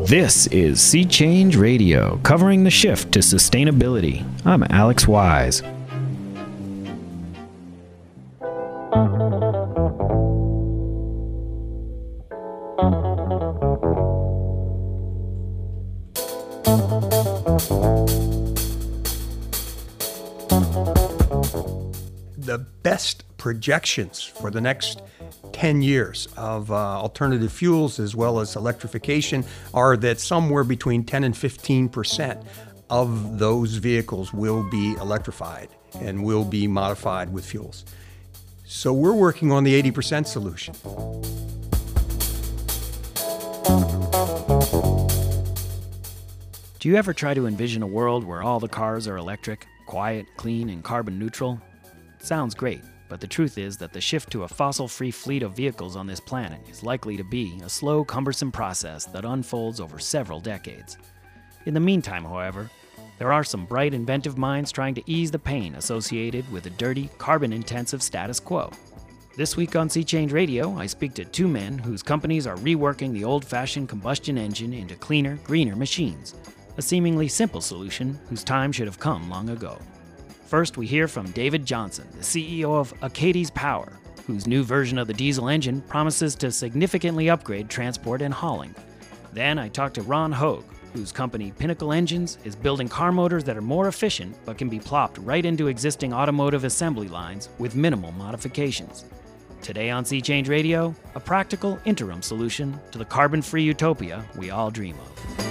This is Sea Change Radio, covering the shift to sustainability. I'm Alex Wise. The best projections for the next 10 years of alternative fuels as well as electrification are that somewhere between 10 and 15% of those vehicles will be electrified and will be modified with fuels. So we're working on the 80% solution. Do you ever try to envision a world where all the cars are electric, quiet, clean, and carbon neutral? It sounds great, but the truth is that the shift to a fossil-free fleet of vehicles on this planet is likely to be a slow, cumbersome process that unfolds over several decades. In the meantime, however, there are some bright, inventive minds trying to ease the pain associated with a dirty, carbon-intensive status quo. This week on Sea Change Radio, I speak to two men whose companies are reworking the old-fashioned combustion engine into cleaner, greener machines, a seemingly simple solution whose time should have come long ago. First, we hear from David Johnson, the CEO of Acades Power, whose new version of the diesel engine promises to significantly upgrade transport and hauling. Then I talk to Ron Hogue, whose company Pinnacle Engines is building car motors that are more efficient but can be plopped right into existing automotive assembly lines with minimal modifications. Today on Sea Change Radio, a practical interim solution to the carbon-free utopia we all dream of.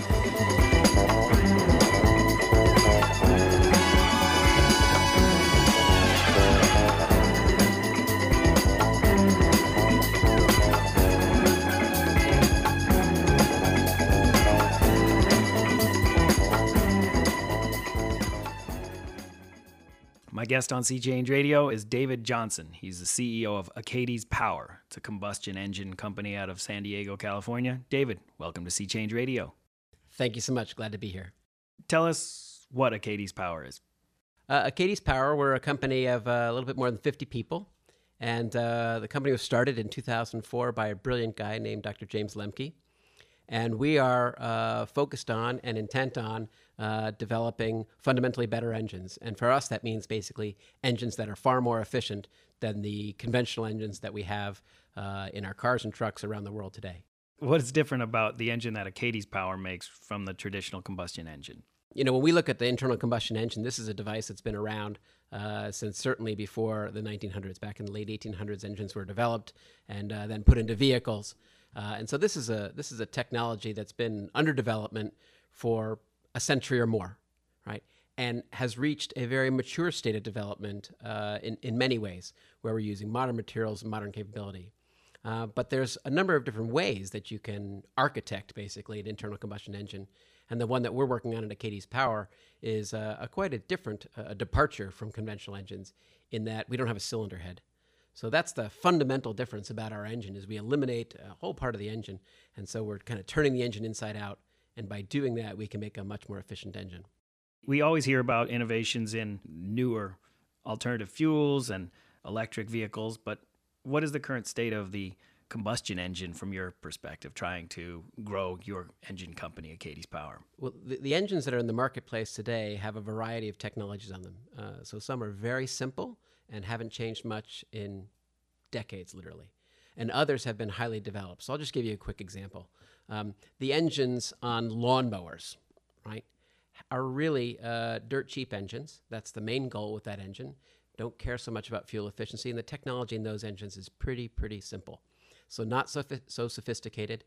My guest on Sea Change Radio is David Johnson. He's the CEO of Acades Power. It's a combustion engine company out of San Diego, California. David, welcome to Sea Change Radio. Thank you so much. Glad to be here. Tell us what Acades Power is. Acades Power, we're a company of a little bit more than 50 people. And the company was started in 2004 by a brilliant guy named Dr. James Lemke. And we are focused on and intent on developing fundamentally better engines. And for us, that means basically engines that are far more efficient than the conventional engines that we have in our cars and trucks around the world today. What is different about the engine that Acades Power makes from the traditional combustion engine? You know, when we look at the internal combustion engine, this is a device that's been around since certainly before the 1900s. Back in the late 1800s, engines were developed and then put into vehicles. And so this is a technology that's been under development for a century or more, right? And has reached a very mature state of development in many ways, where we're using modern materials and modern capability. But there's a number of different ways that you can architect, basically, an internal combustion engine. And the one that we're working on at Acades Power is quite a different departure from conventional engines in that we don't have a cylinder head. So that's the fundamental difference about our engine, is we eliminate a whole part of the engine. And so we're kind of turning the engine inside out. And by doing that, we can make a much more efficient engine. We always hear about innovations in newer alternative fuels and electric vehicles, but what is the current state of the combustion engine from your perspective, trying to grow your engine company, Acades Power? Well, the engines that are in the marketplace today have a variety of technologies on them. So some are very simple and haven't changed much in decades, literally. And others have been highly developed. So I'll just give you a quick example. The engines on lawnmowers, right, are really dirt cheap engines. That's the main goal with that engine. Don't care so much about fuel efficiency, and the technology in those engines is pretty simple. So not so sophisticated,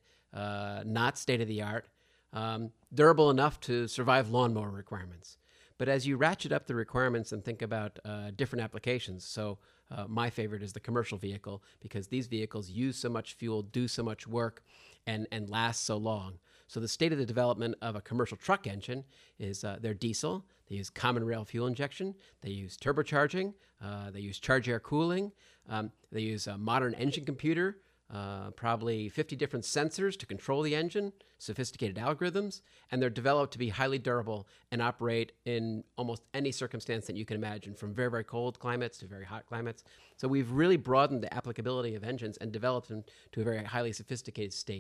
not state-of-the-art, durable enough to survive lawnmower requirements. But as you ratchet up the requirements and think about different applications, so my favorite is the commercial vehicle, because these vehicles use so much fuel, do so much work, and last so long. So the state of the development of a commercial truck engine is they're diesel, they use common rail fuel injection, they use turbocharging, they use charge air cooling, they use a modern engine computer, probably 50 different sensors to control the engine, sophisticated algorithms, and they're developed to be highly durable and operate in almost any circumstance that you can imagine, from very, very cold climates to very hot climates. So we've really broadened the applicability of engines and developed them to a very highly sophisticated state.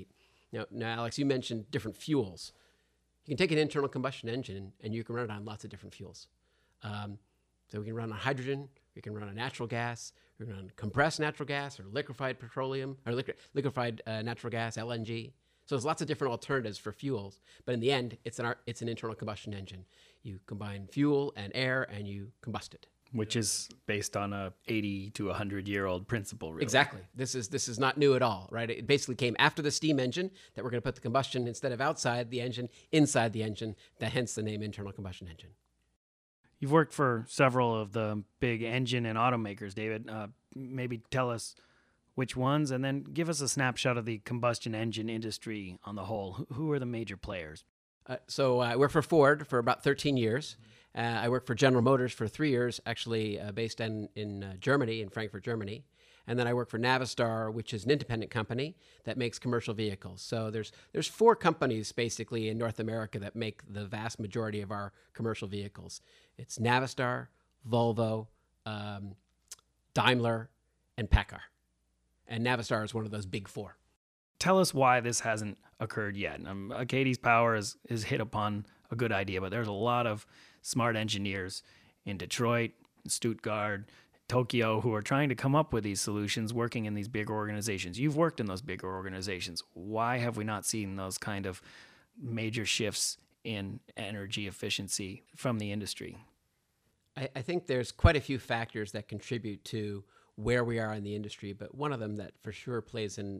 Now, Alex, you mentioned different fuels. You can take an internal combustion engine and you can run it on lots of different fuels. So we can run on hydrogen, we can run on natural gas, we can run on compressed natural gas or liquefied petroleum or liquefied natural gas, LNG. So there's lots of different alternatives for fuels, but in the end, it's an internal combustion engine. You combine fuel and air and you combust it. Which is based on a 80 to 100-year-old principle, really. Exactly. This is not new at all, right? It basically came after the steam engine that we're going to put the combustion instead of outside the engine, inside the engine, that hence the name internal combustion engine. You've worked for several of the big engine and automakers, David. Maybe tell us which ones, and then give us a snapshot of the combustion engine industry on the whole. Who are the major players? So I worked for Ford for about 13 years. I worked for General Motors for 3 years, actually based in Germany, in Frankfurt, Germany. And then I worked for Navistar, which is an independent company that makes commercial vehicles. So there's 4 companies basically in North America that make the vast majority of our commercial vehicles. It's Navistar, Volvo, Daimler, and PACCAR. And Navistar is one of those big 4. Tell us why this hasn't occurred yet. Acades Power is hit upon a good idea, but there's a lot of smart engineers in Detroit, Stuttgart, Tokyo who are trying to come up with these solutions working in these bigger organizations. You've worked in those bigger organizations. Why have we not seen those kind of major shifts in energy efficiency from the industry? I think there's quite a few factors that contribute to where we are in the industry, but one of them that for sure plays in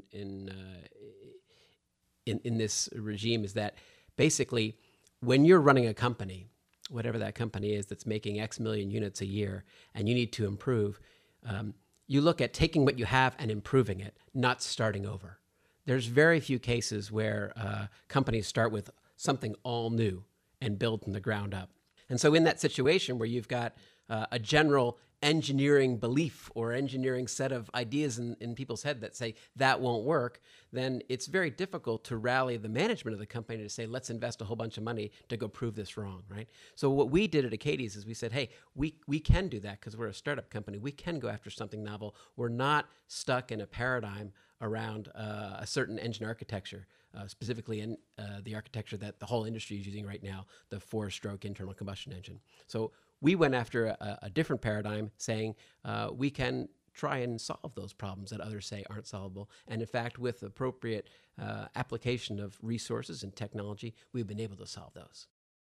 this regime is that basically when you're running a company, whatever that company is that's making X million units a year, and you need to improve, you look at taking what you have and improving it, not starting over. There's very few cases where companies start with something all new and build from the ground up. And so in that situation where you've got a general engineering belief or engineering set of ideas in people's head that say that won't work, then it's very difficult to rally the management of the company to say, let's invest a whole bunch of money to go prove this wrong, right? So what we did at Acades is we said, hey, we can do that because we're a startup company. We can go after something novel. We're not stuck in a paradigm around a certain engine architecture, specifically in the architecture that the whole industry is using right now, the 4-stroke internal combustion engine. So we went after a different paradigm saying we can try and solve those problems that others say aren't solvable. And in fact, with appropriate application of resources and technology, we've been able to solve those.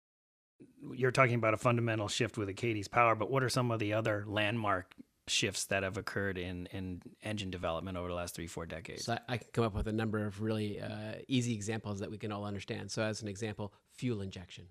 You're talking about a fundamental shift with Acades Power, but what are some of the other landmark shifts that have occurred in engine development over the last 3-4 decades? So I can come up with a number of really easy examples that we can all understand. So as an example, fuel injection.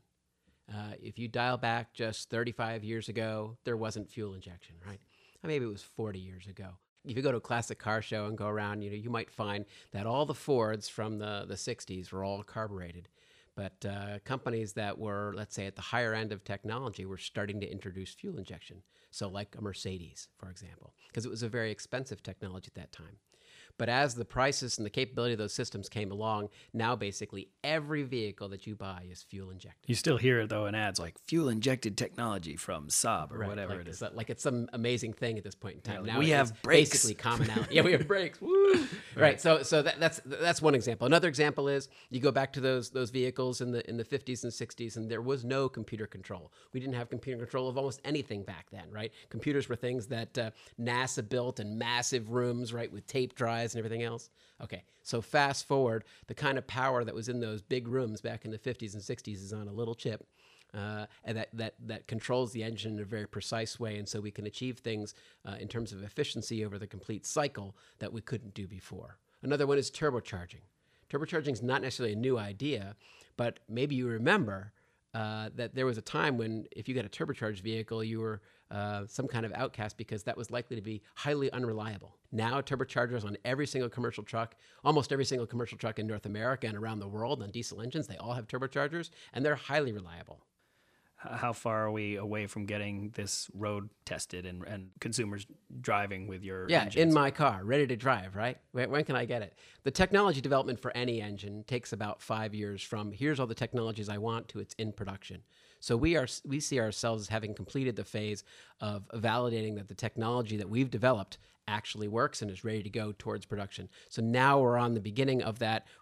If you dial back just 35 years ago, there wasn't fuel injection, right? Maybe it was 40 years ago. If you go to a classic car show and go around, you might find that all the Fords from the 60s were all carbureted. But companies that were, let's say, at the higher end of technology were starting to introduce fuel injection. So like a Mercedes, for example, because it was a very expensive technology at that time. But as the prices and the capability of those systems came along, now basically every vehicle that you buy is fuel injected. You still hear it, though, in ads like fuel-injected technology from Saab or whatever like it is. Like it's some amazing thing at this point in time. Yeah, now we have brakes. Basically commonality. Yeah, we have brakes. Woo! Right. So that's one example. Another example is you go back to those vehicles in the 50s and 60s, and there was no computer control. We didn't have computer control of almost anything back then, right? Computers were things that NASA built in massive rooms, right, with tape drives and everything else. Okay, so fast forward, the kind of power that was in those big rooms back in the 50s and 60s is on a little chip, and that controls the engine in a very precise way, and so we can achieve things in terms of efficiency over the complete cycle that we couldn't do before. Another one is turbocharging. Turbocharging is not necessarily a new idea, but maybe you remember that there was a time when if you got a turbocharged vehicle, you were some kind of outcast because that was likely to be highly unreliable. Now turbochargers on every single commercial truck, almost every single commercial truck in North America and around the world on diesel engines, they all have turbochargers and they're highly reliable. How far are we away from getting this road tested and consumers driving with your engines? In my car, ready to drive, right? When can I get it? The technology development for any engine takes about 5 years from here's all the technologies I want to it's in production. So we see ourselves as having completed the phase of validating that the technology that we've developed actually works and is ready to go towards production. So now we're on the beginning of that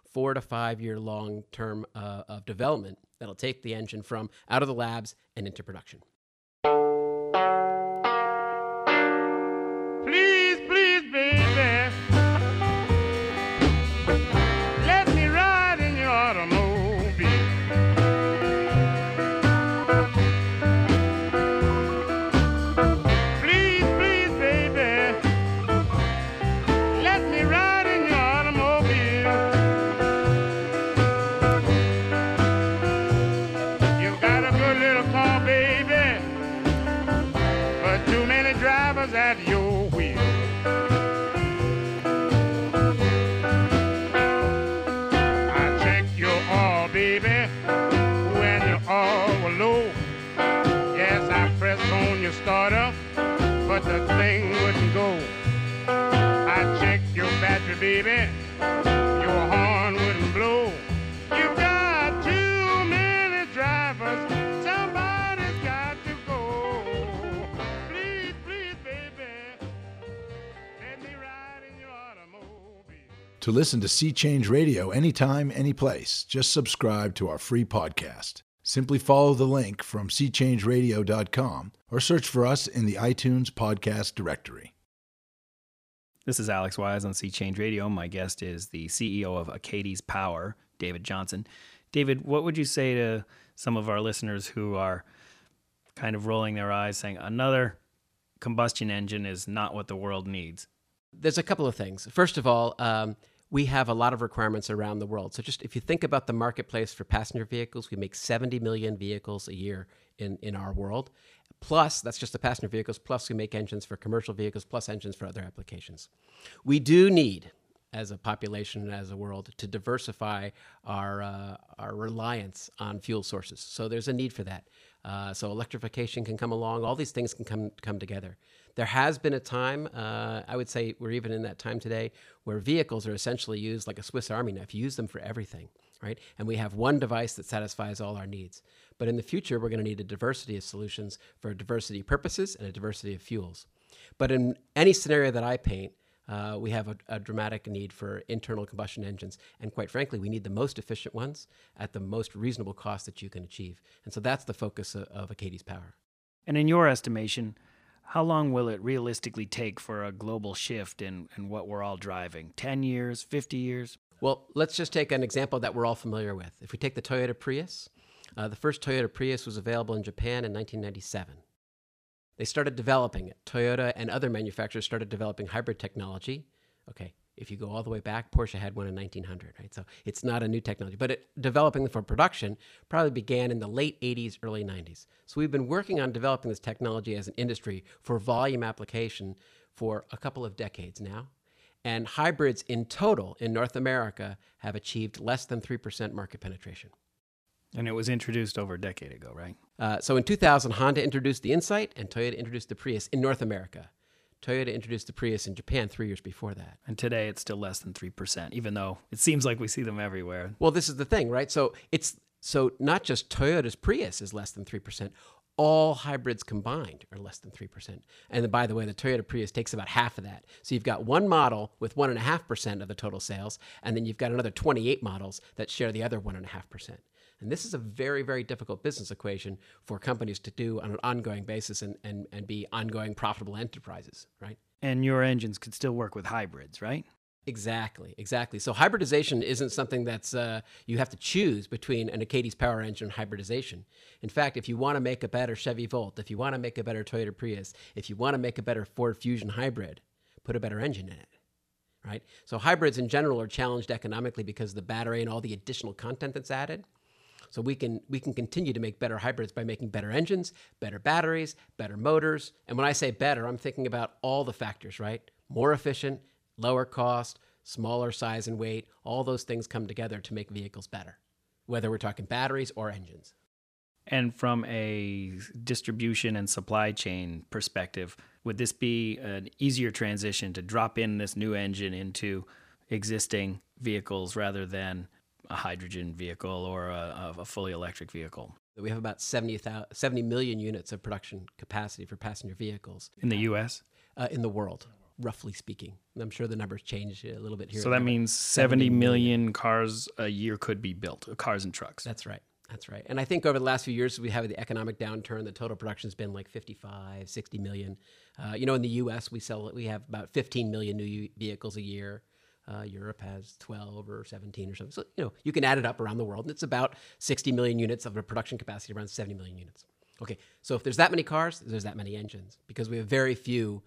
4 to 5 year long term of development that'll take the engine from out of the labs and into production. Please, please, baby, let me ride in your automobile. Please, please, baby, let me ride in your automobile. You got a good little car, baby, but too many drivers at your wheel. I checked your oil, baby, when your oil was low. Yes, I pressed on your starter, but the thing wouldn't go. I checked your battery, baby, your horn wouldn't blow. You got too many drivers, somebody's got to go. Please, please, baby, let me ride in your automobile. To listen to Sea Change Radio anytime, anyplace, just subscribe to our free podcast. Simply follow the link from seachangeradio.com or search for us in the iTunes podcast directory. This is Alex Wise on Sea Change Radio. My guest is the CEO of Acades Power, David Johnson. David, what would you say to some of our listeners who are kind of rolling their eyes saying another combustion engine is not what the world needs? There's a couple of things. First of all, we have a lot of requirements around the world. So just if you think about the marketplace for passenger vehicles, we make 70 million vehicles a year in our world. Plus, that's just the passenger vehicles, plus we make engines for commercial vehicles, plus engines for other applications. We do need, as a population and as a world, to diversify our reliance on fuel sources. So there's a need for that. So electrification can come along. All these things can come together. There has been a time, I would say we're even in that time today, where vehicles are essentially used like a Swiss Army knife. You use them for everything, right? And we have one device that satisfies all our needs. But in the future, we're going to need a diversity of solutions for a diversity of purposes and a diversity of fuels. But in any scenario that I paint, we have a dramatic need for internal combustion engines. And quite frankly, we need the most efficient ones at the most reasonable cost that you can achieve. And so that's the focus of Acades Power. And in your estimation, how long will it realistically take for a global shift in what we're all driving? 10 years, 50 years? Well, let's just take an example that we're all familiar with. If we take the Toyota Prius, the first Toyota Prius was available in Japan in 1997. They started developing it. Toyota and other manufacturers started developing hybrid technology. Okay, if you go all the way back, Porsche had one in 1900, right? So it's not a new technology, but developing them for production probably began in the late 80s, early 90s. So we've been working on developing this technology as an industry for volume application for a couple of decades now. And hybrids in total in North America have achieved less than 3% market penetration. And it was introduced over a decade ago, right? So in 2000, Honda introduced the Insight and Toyota introduced the Prius in North America. Toyota introduced the Prius in Japan 3 years before that. And today it's still less than 3%, even though it seems like we see them everywhere. Well, this is the thing, right? So not just Toyota's Prius is less than 3%. All hybrids combined are less than 3%. And then, by the way, the Toyota Prius takes about half of that. So you've got one model with 1.5% of the total sales, and then you've got another 28 models that share the other 1.5%. And this is a very, very difficult business equation for companies to do on an ongoing basis and be ongoing profitable enterprises, right? And your engines could still work with hybrids, right? Exactly. So hybridization isn't something that's you have to choose between an Acades Power engine and hybridization. In fact, if you want to make a better Chevy Volt, if you want to make a better Toyota Prius, if you want to make a better Ford Fusion hybrid, put a better engine in it, right? So hybrids in general are challenged economically because of the battery and all the additional content that's added. So we can continue to make better hybrids by making better engines, better batteries, better motors. And when I say better, I'm thinking about all the factors, right? More efficient, lower cost, smaller size and weight. All those things come together to make vehicles better, whether we're talking batteries or engines. And from a distribution and supply chain perspective, would this be an easier transition to drop in this new engine into existing vehicles rather than a hydrogen vehicle or a fully electric vehicle? We have about 70 million units of production capacity for passenger vehicles. In the U.S.? In the world. roughly speaking. And I'm sure the numbers change a little bit here. So that means 70 million cars a year could be built, cars and trucks. That's right. That's right. And I think over the last few years, we have the economic downturn. The total production's been like 55, 60 million. In the U.S., we have about 15 million new vehicles a year. Europe has 12 or 17 or something. So, you can add it up around the world, and it's about 60 million units of a production capacity, around 70 million units. Okay, so if there's that many cars, there's that many engines, because we have very few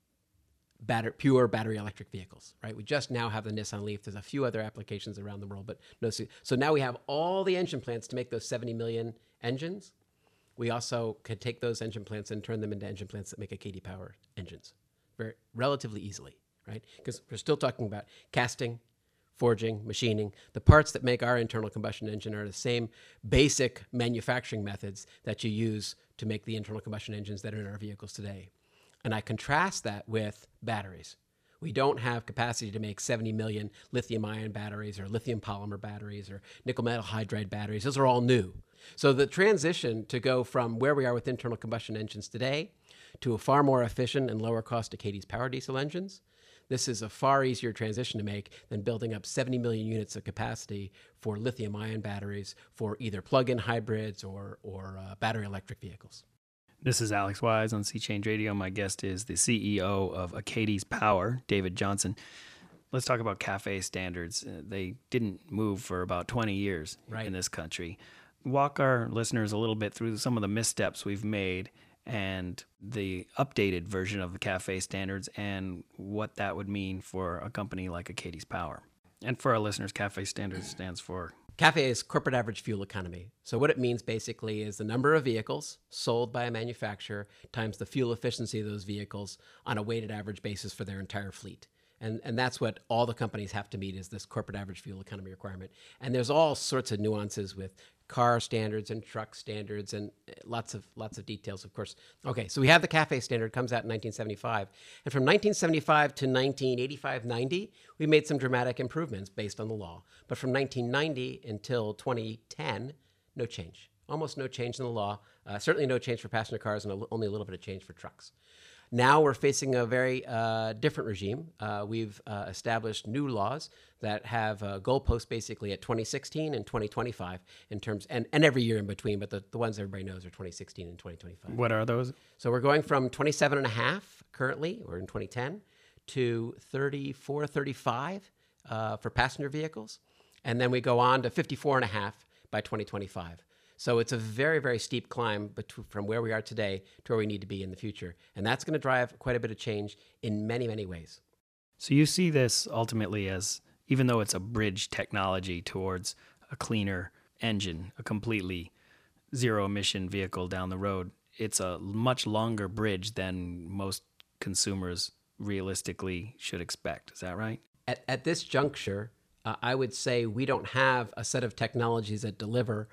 pure battery electric vehicles, right? We just now have the Nissan Leaf. There's a few other applications around the world, but no. So now we have all the engine plants to make those 70 million engines. We also could take those engine plants and turn them into engine plants that make Acadie Power engines relatively easily, right? Because we're still talking about casting, forging, machining. The parts that make our internal combustion engine are the same basic manufacturing methods that you use to make the internal combustion engines that are in our vehicles today. And I contrast that with batteries. We don't have capacity to make 70 million lithium-ion batteries or lithium polymer batteries or nickel metal hydride batteries. Those are all new. So the transition to go from where we are with internal combustion engines today to a far more efficient and lower cost Acadie's Power diesel engines, this is a far easier transition to make than building up 70 million units of capacity for lithium-ion batteries for either plug-in hybrids or battery electric vehicles. This is Alex Wise on Sea Change Radio. My guest is the CEO of Acadie's Power, David Johnson. Let's talk about CAFE standards. They didn't move for about 20 years in this country. Walk our listeners a little bit through some of the missteps we've made and the updated version of the CAFE standards and what that would mean for a company like Acadie's Power. And for our listeners, CAFE standards stands for? CAFE is corporate average fuel economy. So what it means basically is the number of vehicles sold by a manufacturer times the fuel efficiency of those vehicles on a weighted average basis for their entire fleet. And that's what all the companies have to meet, is this corporate average fuel economy requirement. And there's all sorts of nuances with car standards and truck standards and lots of details, of course. Okay, so we have the CAFE standard, comes out in 1975. And from 1975 to 1985-90, we made some dramatic improvements based on the law. But from 1990 until 2010, no change. Almost no change in the law. Certainly no change for passenger cars and only a little bit of change for trucks. Now we're facing a very different regime. We've established new laws that have goalposts basically at 2016 and 2025 in terms, and every year in between, but the ones everybody knows are 2016 and 2025. What are those? So we're going from 27.5 currently, or in 2010, to 34, 35 for passenger vehicles. And then we go on to 54.5 by 2025. So it's a very, very steep climb from where we are today to where we need to be in the future. And that's going to drive quite a bit of change in many, many ways. So you see this ultimately as, even though it's a bridge technology towards a cleaner engine, a completely zero-emission vehicle down the road, it's a much longer bridge than most consumers realistically should expect. Is that right? At this juncture, I would say we don't have a set of technologies that deliver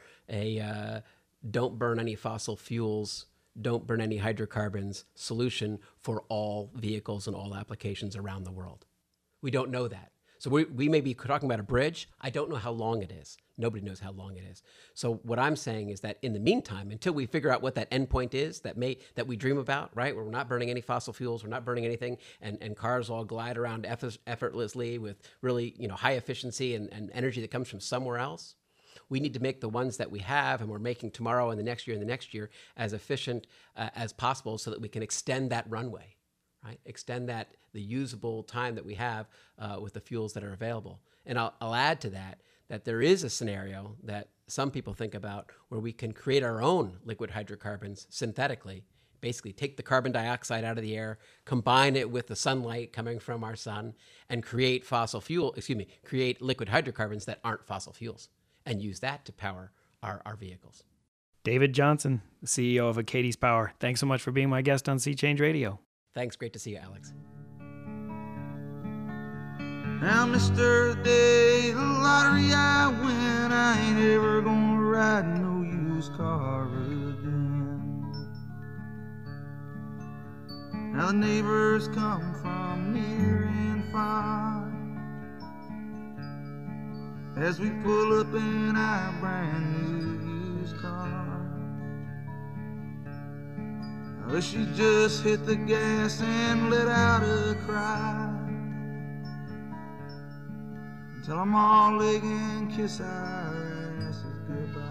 a don't burn any fossil fuels, don't burn any hydrocarbons solution for all vehicles and all applications around the world. We don't know that. So we may be talking about a bridge. I don't know how long it is. Nobody knows how long it is. So what I'm saying is that in the meantime, until we figure out what that endpoint is that we dream about, right, where we're not burning any fossil fuels, we're not burning anything, and cars all glide around effortlessly with really high efficiency and energy that comes from somewhere else, we need to make the ones that we have and we're making tomorrow and the next year as efficient as possible so that we can extend that runway. Right? Extend the usable time that we have with the fuels that are available. And I'll add to that there is a scenario that some people think about where we can create our own liquid hydrocarbons synthetically, basically take the carbon dioxide out of the air, combine it with the sunlight coming from our sun, and create create liquid hydrocarbons that aren't fossil fuels, and use that to power our vehicles. David Johnson, the CEO of Acadie's Power. Thanks so much for being my guest on Sea Change Radio. Thanks. Great to see you, Alex. Now, Mr. Day, the lottery I win, I ain't ever gonna ride no used car again. Now the neighbors come from near and far as we pull up in our brand new used car. But she just hit the gas and let out a cry. Tell 'em all they can kiss our asses goodbye.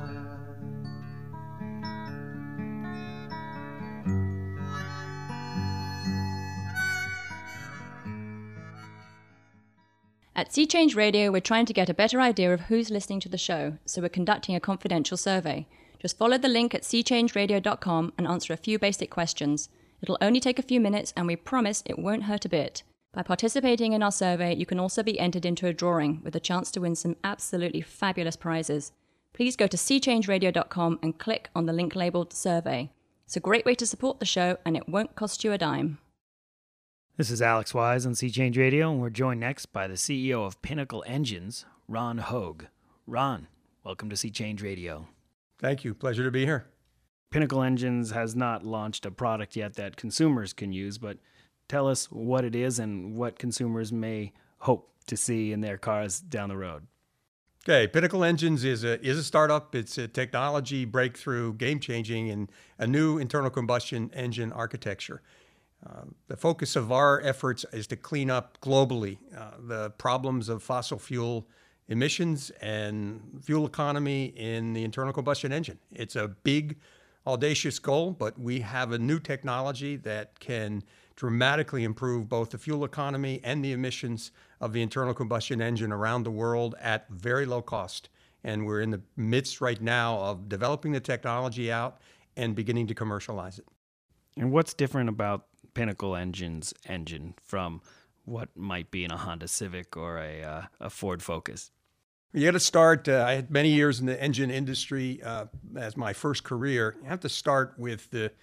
At Sea Change Radio, we're trying to get a better idea of who's listening to the show, so we're conducting a confidential survey. Just follow the link at seachangeradio.com and answer a few basic questions. It'll only take a few minutes, and we promise it won't hurt a bit. By participating in our survey, you can also be entered into a drawing with a chance to win some absolutely fabulous prizes. Please go to seachangeradio.com and click on the link labeled survey. It's a great way to support the show, and it won't cost you a dime. This is Alex Wise on Sea Change Radio, and we're joined next by the CEO of Pinnacle Engines, Ron Hogue. Ron, welcome to Sea Change Radio. Thank you. Pleasure to be here. Pinnacle Engines has not launched a product yet that consumers can use, but tell us what it is and what consumers may hope to see in their cars down the road. Okay, Pinnacle Engines is a startup. It's a technology breakthrough, game-changing, and a new internal combustion engine architecture. The focus of our efforts is to clean up globally the problems of fossil fuel emissions and fuel economy in the internal combustion engine. It's a big, audacious goal, but we have a new technology that can dramatically improve both the fuel economy and the emissions of the internal combustion engine around the world at very low cost. And we're in the midst right now of developing the technology out and beginning to commercialize it. And what's different about Pinnacle Engines engine from what might be in a Honda Civic or a Ford Focus? You got to start, I had many years in the engine industry as my first career. You have to start with the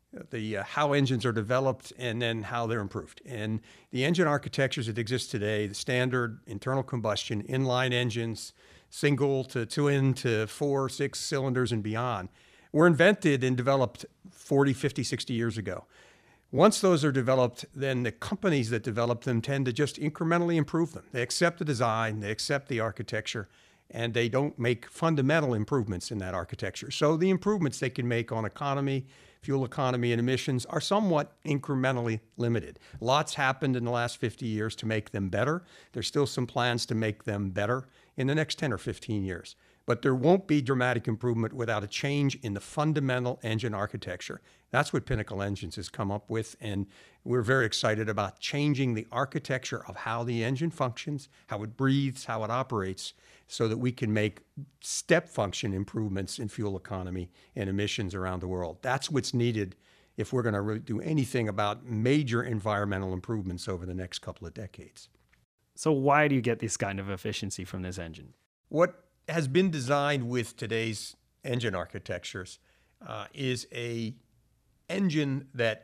how engines are developed and then how they're improved. And the engine architectures that exist today, the standard internal combustion, inline engines, single to twin to 4, 6 cylinders and beyond, were invented and developed 40, 50, 60 years ago. Once those are developed, then the companies that develop them tend to just incrementally improve them. They accept the design, they accept the architecture, and they don't make fundamental improvements in that architecture. So the improvements they can make on economy, fuel economy, and emissions are somewhat incrementally limited. Lots happened in the last 50 years to make them better. There's still some plans to make them better in the next 10 or 15 years. But there won't be dramatic improvement without a change in the fundamental engine architecture. That's what Pinnacle Engines has come up with, and we're very excited about changing the architecture of how the engine functions, how it breathes, how it operates, so that we can make step function improvements in fuel economy and emissions around the world. That's what's needed if we're going to really do anything about major environmental improvements over the next couple of decades. So why do you get this kind of efficiency from this engine? What has been designed with today's engine architectures is a engine that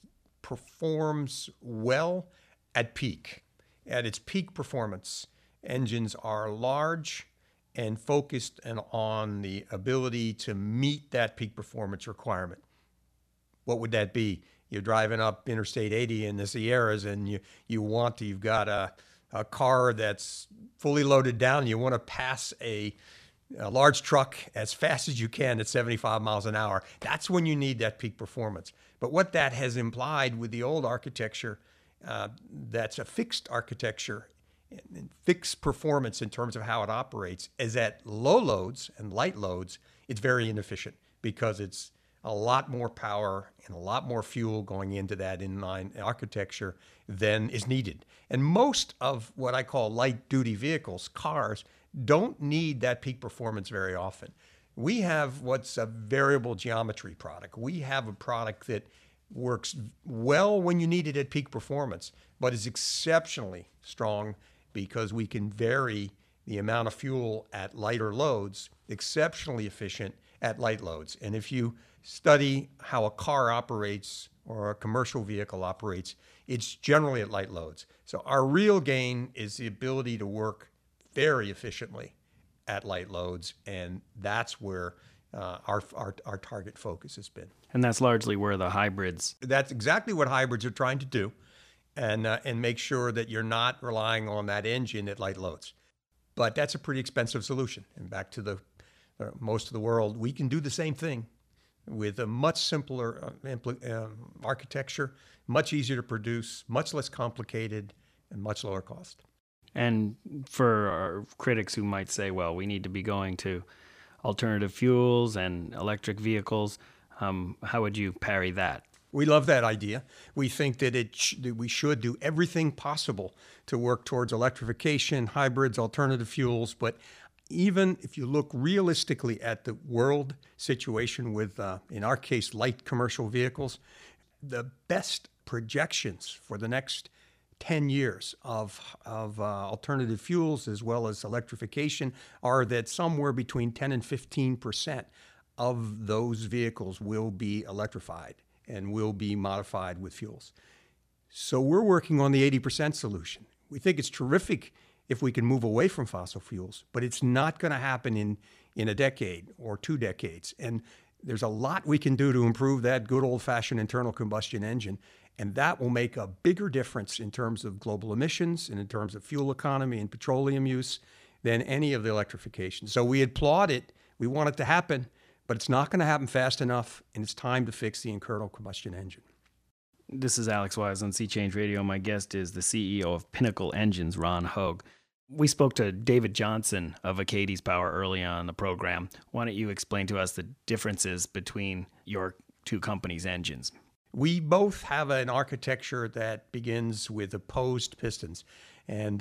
performs well at peak. At its peak performance, engines are large and focused on the ability to meet that peak performance requirement. What would that be? You're driving up Interstate 80 in the Sierras and you've got a car that's fully loaded down and you want to pass a large truck as fast as you can at 75 miles an hour. That's when you need that peak performance. But what that has implied with the old architecture, that's a fixed architecture and fixed performance in terms of how it operates, is at low loads and light loads, it's very inefficient because it's a lot more power and a lot more fuel going into that inline architecture than is needed. And most of what I call light-duty vehicles, cars, don't need that peak performance very often. We have what's a variable geometry product. We have a product that works well when you need it at peak performance, but is exceptionally strong because we can vary the amount of fuel at lighter loads, exceptionally efficient at light loads. And if you study how a car operates or a commercial vehicle operates, it's generally at light loads. So our real gain is the ability to work very efficiently at light loads, and that's where our target focus has been. And that's largely where the hybrids... That's exactly what hybrids are trying to do, and make sure that you're not relying on that engine at light loads. But that's a pretty expensive solution. And back to most of the world, we can do the same thing, with a much simpler architecture, much easier to produce, much less complicated, and much lower cost. And for our critics who might say, well, we need to be going to alternative fuels and electric vehicles, how would you parry that? We love that idea. We think that we should do everything possible to work towards electrification, hybrids, alternative fuels. But even if you look realistically at the world situation with, in our case, light commercial vehicles, the best projections for the next 10 years of alternative fuels as well as electrification are that somewhere between 10 and 15% of those vehicles will be electrified and will be modified with fuels. So we're working on the 80% solution. We think it's terrific if we can move away from fossil fuels, but it's not going to happen in a decade or 2 decades. And there's a lot we can do to improve that good old-fashioned internal combustion engine, and that will make a bigger difference in terms of global emissions and in terms of fuel economy and petroleum use than any of the electrification. So we applaud it. We want it to happen, but it's not going to happen fast enough, and it's time to fix the internal combustion engine. This is Alex Wise on Sea Change Radio. My guest is the CEO of Pinnacle Engines, Ron Hogue. We spoke to David Johnson of Acades Power early on in the program. Why don't you explain to us the differences between your two companies' engines? We both have an architecture that begins with opposed pistons, and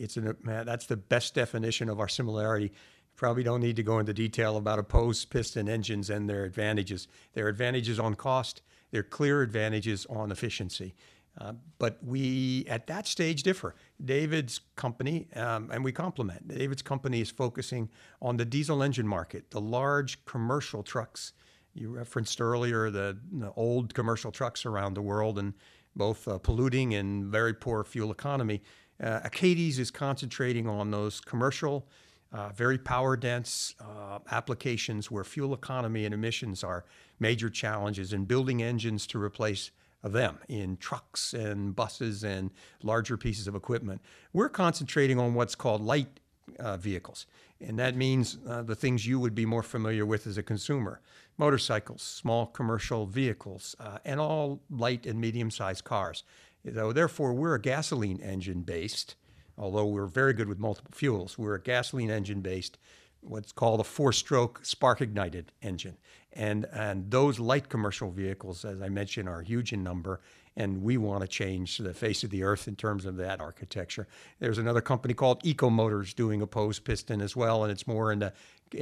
that's the best definition of our similarity. Probably don't need to go into detail about opposed piston engines and their advantages. There are advantages on cost. There are clear advantages on efficiency. But we, at that stage, differ. David's company, and we complement, David's company is focusing on the diesel engine market, the large commercial trucks. You referenced earlier the old commercial trucks around the world, and both polluting and very poor fuel economy. Acades is concentrating on those commercial, very power-dense applications where fuel economy and emissions are major challenges, and building engines to replace them in trucks and buses and larger pieces of equipment. We're concentrating on what's called light vehicles, and that means the things you would be more familiar with as a consumer: motorcycles, small commercial vehicles, and all light and medium-sized cars. So therefore, we're a gasoline engine-based. Although we're very good with multiple fuels, we're a gasoline engine-based, what's called a 4-stroke spark-ignited engine. And those light commercial vehicles, as I mentioned, are huge in number, and we want to change the face of the earth in terms of that architecture. There's another company called Ecomotors doing opposed piston as well, and it's more in the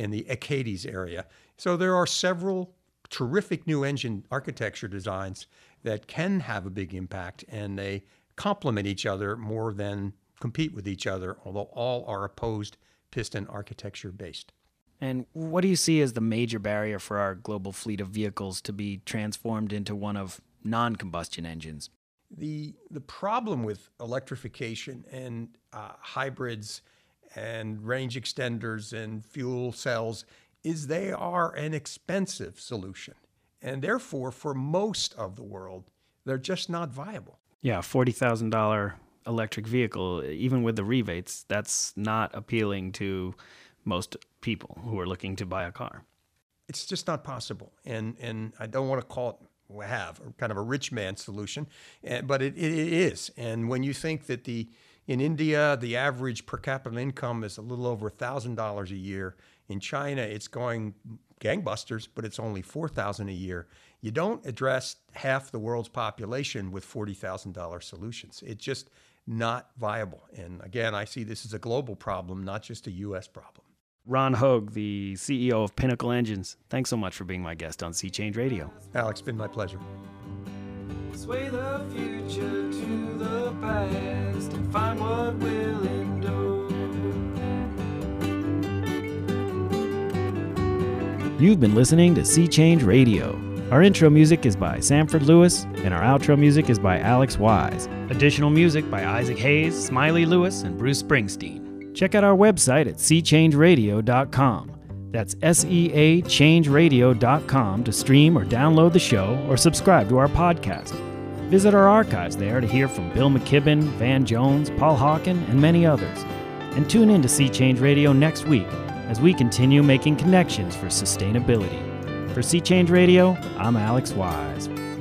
Acades area. So there are several terrific new engine architecture designs that can have a big impact, and they complement each other more than compete with each other, although all are opposed piston architecture based. And what do you see as the major barrier for our global fleet of vehicles to be transformed into one of non-combustion engines? The problem with electrification and hybrids and range extenders and fuel cells is they are an expensive solution. And therefore, for most of the world, they're just not viable. Yeah, $40,000 electric vehicle, even with the rebates, that's not appealing to most people who are looking to buy a car. It's just not possible. And I don't want to call it kind of a rich man solution, but it is. And when you think that in India, the average per capita income is a little over $1,000 a year. In China, it's going gangbusters, but it's only $4,000 a year. You don't address half the world's population with $40,000 solutions. It's just not viable. And again, I see this as a global problem, not just a U.S. problem. Ron Hogue, the CEO of Pinnacle Engines, thanks so much for being my guest on Sea Change Radio. Alex, it's been my pleasure. Sway the future to the past and find what will endure. You've been listening to Sea Change Radio. Our intro music is by Sanford Lewis, and our outro music is by Alex Wise. Additional music by Isaac Hayes, Smiley Lewis, and Bruce Springsteen. Check out our website at seachangeradio.com. That's SEAchangeradio.com to stream or download the show or subscribe to our podcast. Visit our archives there to hear from Bill McKibben, Van Jones, Paul Hawken, and many others. And tune in to Sea Change Radio next week as we continue making connections for sustainability. For Sea Change Radio, I'm Alex Wise.